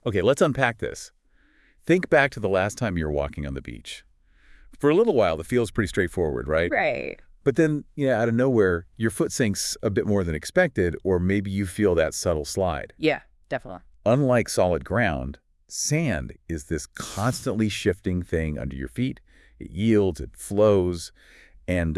Okay, let's unpack this. Think back to the last time you were walking on the beach. For a little while, the feel's pretty straightforward, right? Right. But then, out of nowhere, your foot sinks a bit more than expected, or maybe you feel that subtle slide. Yeah, definitely. Unlike solid ground, sand is this constantly shifting thing under your feet. It yields, it flows, and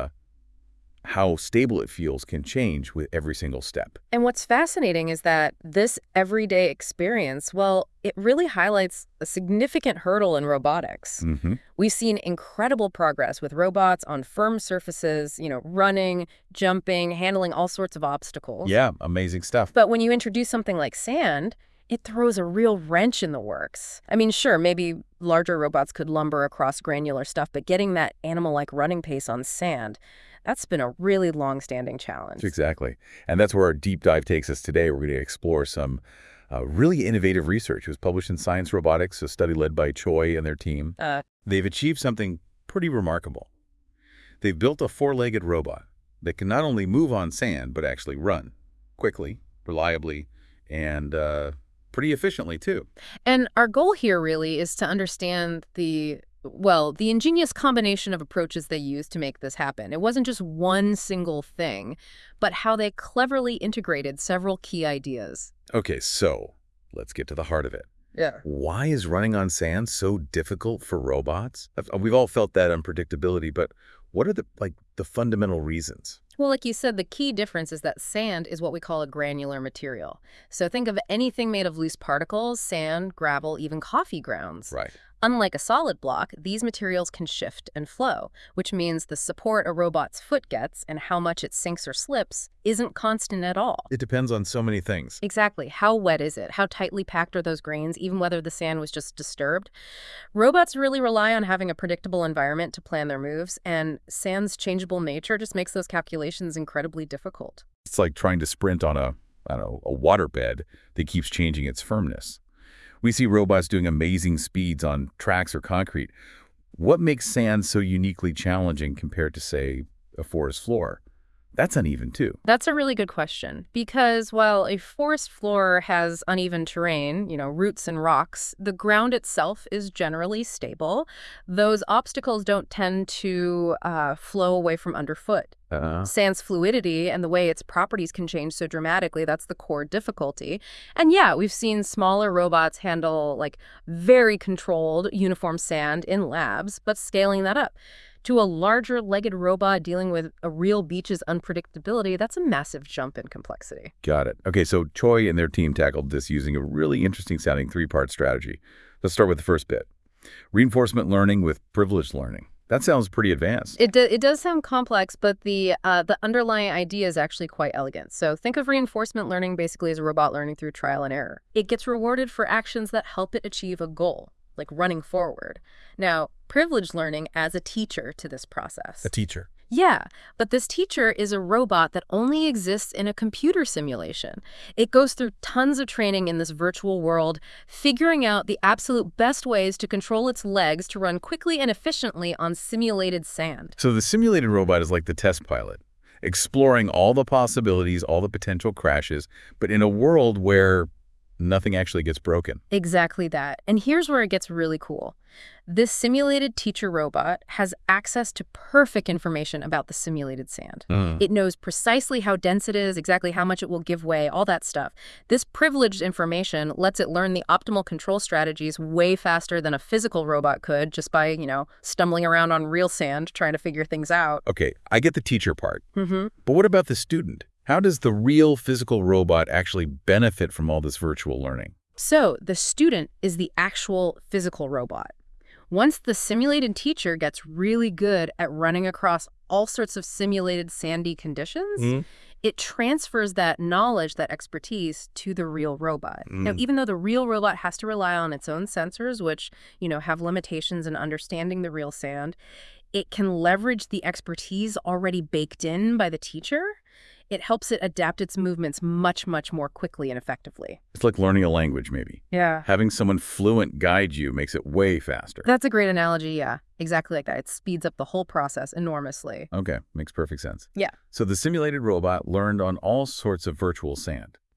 how stable it feels can change with every single step. And what's fascinating is that this everyday experience, well, it really highlights a significant hurdle in robotics. Mm-hmm. We've seen incredible progress with robots on firm surfaces, running, jumping, handling all sorts of obstacles. Yeah, amazing stuff. But when you introduce something like sand, it throws a real wrench in the works. I mean, sure, maybe larger robots could lumber across granular stuff, but getting that animal-like running pace on sand, that's been a really long-standing challenge. Exactly. And that's where our deep dive takes us today. We're going to explore some really innovative research. It was published in Science Robotics, a study led by Choi and their team. They've achieved something pretty remarkable. They've built a four-legged robot that can not only move on sand, but actually run quickly, reliably, and pretty efficiently, too. And our goal here really is to understand the ingenious combination of approaches they used to make this happen. It wasn't just one single thing, but how they cleverly integrated several key ideas. Okay, so let's get to the heart of it. Yeah. Why is running on sand so difficult for robots? We've all felt that unpredictability, but what are the fundamental reasons? Well, like you said, the key difference is that sand is what we call a granular material. So think of anything made of loose particles, sand, gravel, even coffee grounds. Right. Unlike a solid block, these materials can shift and flow, which means the support a robot's foot gets and how much it sinks or slips isn't constant at all. It depends on so many things. Exactly. How wet is it? How tightly packed are those grains, even whether the sand was just disturbed? Robots really rely on having a predictable environment to plan their moves, and sand's changeable nature just makes those calculations incredibly difficult. It's like trying to sprint on a waterbed that keeps changing its firmness. We see robots doing amazing speeds on tracks or concrete. What makes sand so uniquely challenging compared to, say, a forest floor? That's uneven, too. That's a really good question, because while a forest floor has uneven terrain, roots and rocks, the ground itself is generally stable. Those obstacles don't tend to flow away from underfoot. Sand's fluidity and the way its properties can change so dramatically, that's the core difficulty. And yeah, we've seen smaller robots handle very controlled, uniform sand in labs, but scaling that up to a larger legged robot dealing with a real beach's unpredictability, that's a massive jump in complexity. Got it. Okay, so Choi and their team tackled this using a really interesting sounding three-part strategy. Let's start with the first bit. Reinforcement learning with privileged learning. That sounds pretty advanced. It does sound complex, but the underlying idea is actually quite elegant. So think of reinforcement learning basically as a robot learning through trial and error. It gets rewarded for actions that help it achieve a goal, like running forward. Now, privileged learning adds a teacher to this process. A teacher. Yeah, but this teacher is a robot that only exists in a computer simulation. It goes through tons of training in this virtual world, figuring out the absolute best ways to control its legs to run quickly and efficiently on simulated sand. So the simulated robot is like the test pilot, exploring all the possibilities, all the potential crashes, but in a world where nothing actually gets broken. Exactly that. And here's where it gets really cool. This simulated teacher robot has access to perfect information about the simulated sand. It knows precisely how dense it is, exactly how much it will give way, all that stuff. This privileged information lets it learn the optimal control strategies way faster than a physical robot could just by, stumbling around on real sand trying to figure things out. Okay, I get the teacher part. Mm-hmm. But what about the student? How does the real physical robot actually benefit from all this virtual learning? So the student is the actual physical robot. Once the simulated teacher gets really good at running across all sorts of simulated sandy conditions, it transfers that knowledge, that expertise, to the real robot. Now, even though the real robot has to rely on its own sensors, which, have limitations in understanding the real sand, it can leverage the expertise already baked in by the teacher. It helps it adapt its movements much, much more quickly and effectively. It's like learning a language, maybe. Yeah. Having someone fluent guide you makes it way faster. That's a great analogy, yeah. Exactly like that. It speeds up the whole process enormously. Okay, makes perfect sense. Yeah. So the simulated robot learned on all sorts of virtual sand.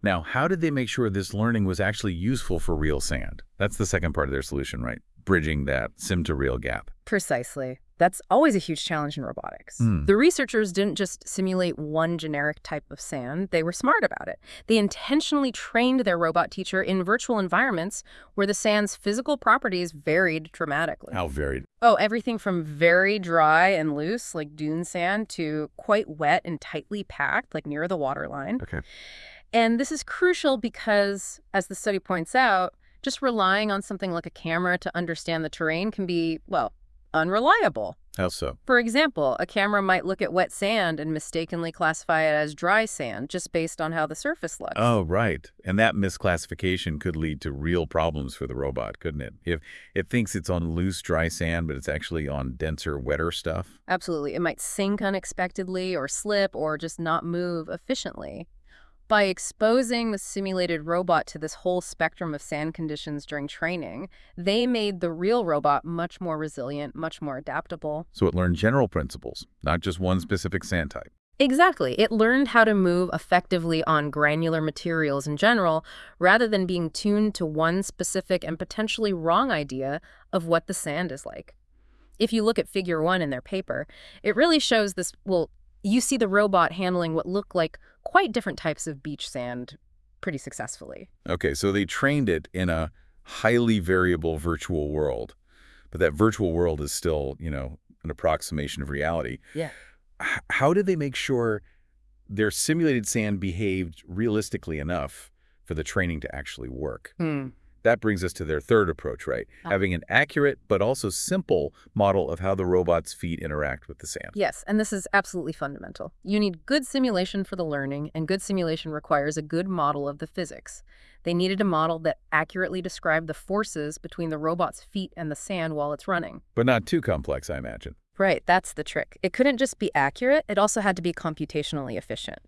Now, how did they make sure this learning was actually useful for real sand? That's the second part of their solution, right? Bridging that sim-to-real gap. Precisely. That's always a huge challenge in robotics. The researchers didn't just simulate one generic type of sand. They were smart about it. They intentionally trained their robot teacher in virtual environments where the sand's physical properties varied dramatically. How varied? Oh, everything from very dry and loose, like dune sand, to quite wet and tightly packed, like near the waterline. Okay. And this is crucial because, as the study points out, just relying on something like a camera to understand the terrain can be, well, unreliable. How so? For example, a camera might look at wet sand and mistakenly classify it as dry sand just based on how the surface looks. Oh, right. And that misclassification could lead to real problems for the robot, couldn't it? If it thinks it's on loose, dry sand, but it's actually on denser, wetter stuff. Absolutely. It might sink unexpectedly or slip or just not move efficiently. By exposing the simulated robot to this whole spectrum of sand conditions during training, they made the real robot much more resilient, much more adaptable. So it learned general principles, not just one specific sand type. Exactly. It learned how to move effectively on granular materials in general, rather than being tuned to one specific and potentially wrong idea of what the sand is like. If you look at Figure 1 in their paper, it really shows this, well, you see the robot handling what look like quite different types of beach sand pretty successfully. Okay, so they trained it in a highly variable virtual world, but that virtual world is still, an approximation of reality. Yeah. How did they make sure their simulated sand behaved realistically enough for the training to actually work? That brings us to their third approach, right? Having an accurate but also simple model of how the robot's feet interact with the sand. Yes, and this is absolutely fundamental. You need good simulation for the learning, and good simulation requires a good model of the physics. They needed a model that accurately described the forces between the robot's feet and the sand while it's running. But not too complex, I imagine. Right, that's the trick. It couldn't just be accurate, it also had to be computationally efficient.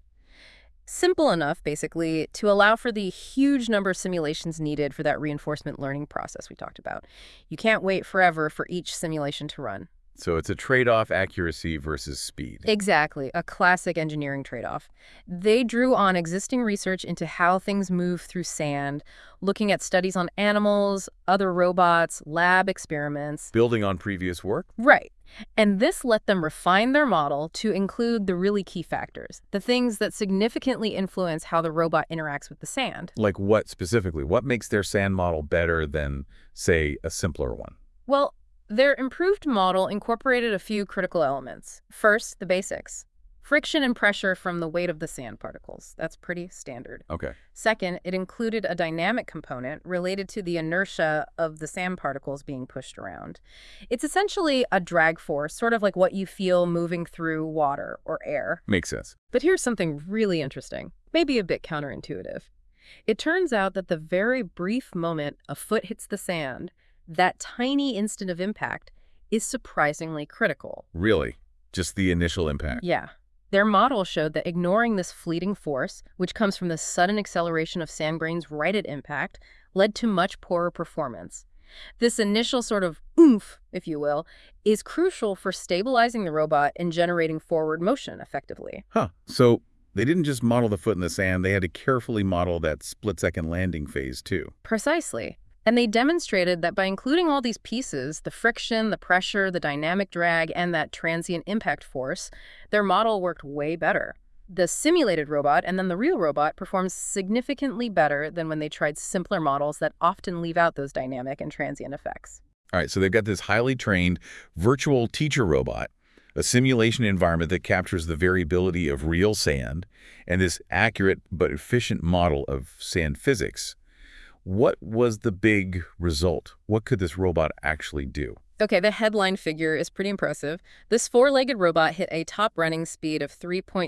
Simple enough, basically, to allow for the huge number of simulations needed for that reinforcement learning process we talked about. You can't wait forever for each simulation to run. So it's a trade-off, accuracy versus speed. Exactly, a classic engineering trade-off. They drew on existing research into how things move through sand, looking at studies on animals, other robots, lab experiments. Building on previous work? Right. And this let them refine their model to include the really key factors, the things that significantly influence how the robot interacts with the sand. Like what specifically? What makes their sand model better than, say, a simpler one? Well, their improved model incorporated a few critical elements. First, the basics. Friction and pressure from the weight of the sand particles. That's pretty standard. Okay. Second, it included a dynamic component related to the inertia of the sand particles being pushed around. It's essentially a drag force, sort of like what you feel moving through water or air. Makes sense. But here's something really interesting, maybe a bit counterintuitive. It turns out that the very brief moment a foot hits the sand, that tiny instant of impact, is surprisingly critical. Really? Just the initial impact? Yeah. Their model showed that ignoring this fleeting force, which comes from the sudden acceleration of sand grains right at impact, led to much poorer performance. This initial sort of oomph, if you will, is crucial for stabilizing the robot and generating forward motion effectively. Huh. So they didn't just model the foot in the sand, they had to carefully model that split-second landing phase, too. Precisely. And they demonstrated that by including all these pieces, the friction, the pressure, the dynamic drag, and that transient impact force, their model worked way better. The simulated robot and then the real robot performs significantly better than when they tried simpler models that often leave out those dynamic and transient effects. All right, so they've got this highly trained virtual teacher robot, a simulation environment that captures the variability of real sand, and this accurate but efficient model of sand physics. What was the big result? What could this robot actually do? Okay, the headline figure is pretty impressive. This four-legged robot hit a top running speed of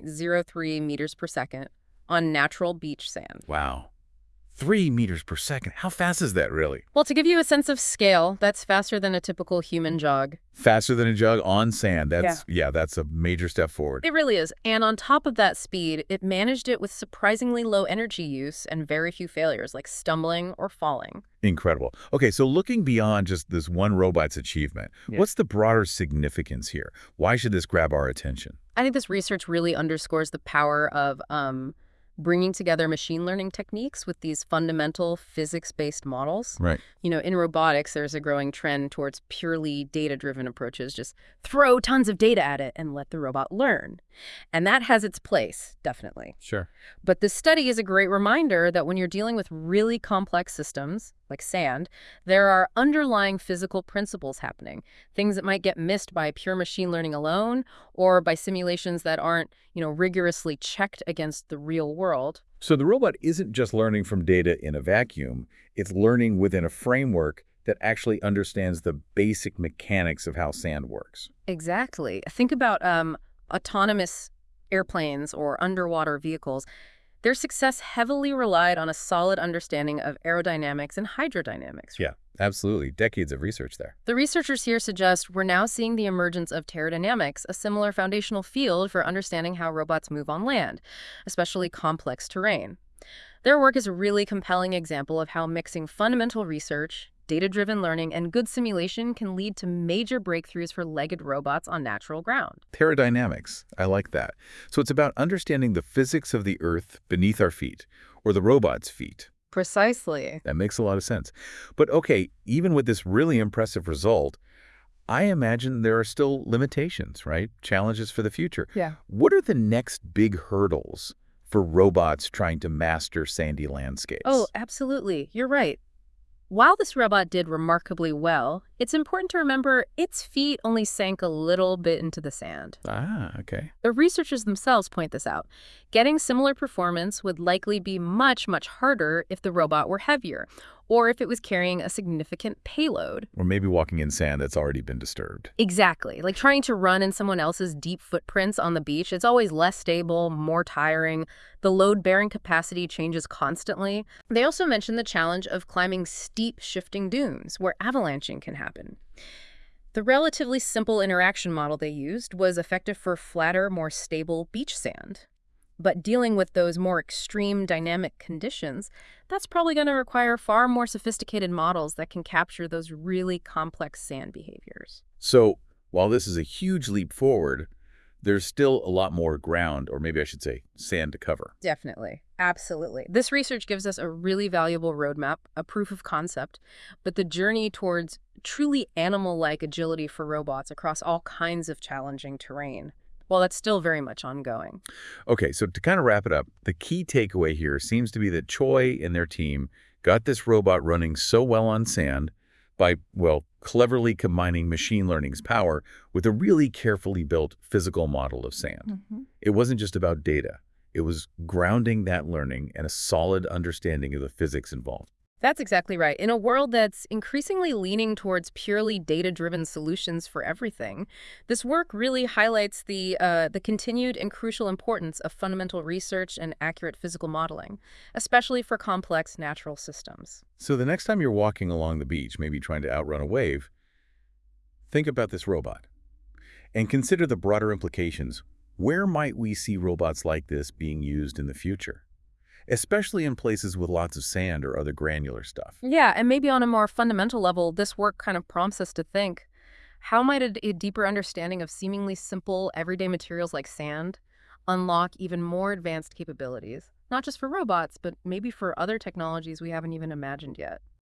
3.03 meters per second on natural beach sand. Wow. 3 meters per second. How fast is that, really? Well, to give you a sense of scale, that's faster than a typical human jog. Faster than a jog on sand. That's a major step forward. It really is. And on top of that speed, it managed it with surprisingly low energy use and very few failures, like stumbling or falling. Incredible. Okay, so looking beyond just this one robot's achievement, what's the broader significance here? Why should this grab our attention? I think this research really underscores the power of bringing together machine learning techniques with these fundamental physics-based models. Right. In robotics, there's a growing trend towards purely data-driven approaches. Just throw tons of data at it and let the robot learn. And that has its place, definitely. Sure. But this study is a great reminder that when you're dealing with really complex systems, like sand, there are underlying physical principles happening, things that might get missed by pure machine learning alone or by simulations that aren't, rigorously checked against the real world. So the robot isn't just learning from data in a vacuum, it's learning within a framework that actually understands the basic mechanics of how sand works. Exactly. Think about autonomous airplanes or underwater vehicles. Their success heavily relied on a solid understanding of aerodynamics and hydrodynamics. Yeah, absolutely. Decades of research there. The researchers here suggest we're now seeing the emergence of pterodynamics, a similar foundational field for understanding how robots move on land, especially complex terrain. Their work is a really compelling example of how mixing fundamental research, data-driven learning, and good simulation can lead to major breakthroughs for legged robots on natural ground. Pterodynamics. I like that. So it's about understanding the physics of the Earth beneath our feet, or the robot's feet. Precisely. That makes a lot of sense. But okay, even with this really impressive result, I imagine there are still limitations, right? Challenges for the future. Yeah. What are the next big hurdles for robots trying to master sandy landscapes? Oh, absolutely. You're right. While this robot did remarkably well, it's important to remember its feet only sank a little bit into the sand. Ah, okay. The researchers themselves point this out. Getting similar performance would likely be much, much harder if the robot were heavier, or if it was carrying a significant payload. Or maybe walking in sand that's already been disturbed. Exactly. Like trying to run in someone else's deep footprints on the beach, it's always less stable, more tiring. The load-bearing capacity changes constantly. They also mention the challenge of climbing steep, shifting dunes, where avalanching can happen. The relatively simple interaction model they used was effective for flatter, more stable beach sand. But dealing with those more extreme dynamic conditions, that's probably going to require far more sophisticated models that can capture those really complex sand behaviors. So while this is a huge leap forward, there's still a lot more ground, or maybe I should say sand, to cover. Definitely. Absolutely. This research gives us a really valuable roadmap, a proof of concept, but the journey towards truly animal-like agility for robots across all kinds of challenging terrain, well, that's still very much ongoing. Okay, so to kind of wrap it up, the key takeaway here seems to be that Choi and their team got this robot running so well on sand by, well, cleverly combining machine learning's power with a really carefully built physical model of sand. It wasn't just about data. It was grounding that learning in a solid understanding of the physics involved. That's exactly right. In a world that's increasingly leaning towards purely data-driven solutions for everything, this work really highlights the continued and crucial importance of fundamental research and accurate physical modeling, especially for complex natural systems. So the next time you're walking along the beach, maybe trying to outrun a wave, think about this robot and consider the broader implications. Where might we see robots like this being used in the future? Especially in places with lots of sand or other granular stuff. Yeah, and maybe on a more fundamental level, this work kind of prompts us to think, how might a deeper understanding of seemingly simple, everyday materials like sand unlock even more advanced capabilities, not just for robots, but maybe for other technologies we haven't even imagined yet?